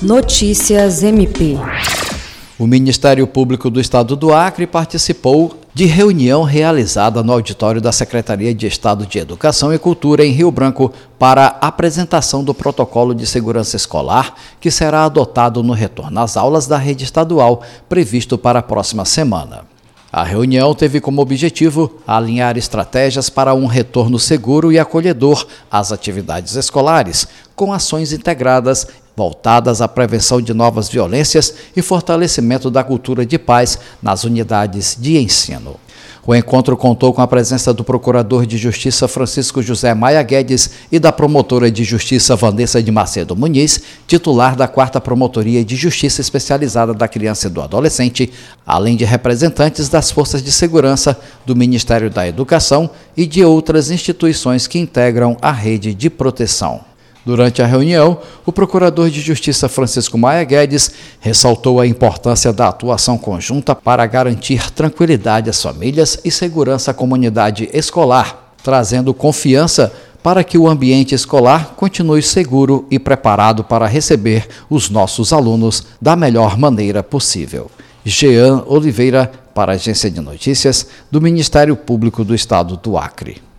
Notícias MP. O Ministério Público do Estado do Acre participou de reunião realizada no auditório da Secretaria de Estado de Educação e Cultura em Rio Branco para a apresentação do protocolo de segurança escolar que será adotado no retorno às aulas da rede estadual previsto para a próxima semana. A reunião teve como objetivo alinhar estratégias para um retorno seguro e acolhedor às atividades escolares, com ações integradas voltadas à prevenção de novas violências e fortalecimento da cultura de paz nas unidades de ensino. O encontro contou com a presença do Procurador de Justiça Francisco José Maia Guedes e da Promotora de Justiça Vanessa de Macedo Muniz, titular da 4ª Promotoria de Justiça Especializada da Criança e do Adolescente, além de representantes das Forças de Segurança, do Ministério da Educação e de outras instituições que integram a rede de proteção. Durante a reunião, o Procurador de Justiça Francisco Maia Guedes ressaltou a importância da atuação conjunta para garantir tranquilidade às famílias e segurança à comunidade escolar, trazendo confiança para que o ambiente escolar continue seguro e preparado para receber os nossos alunos da melhor maneira possível. Jean Oliveira, para a Agência de Notícias do Ministério Público do Estado do Acre.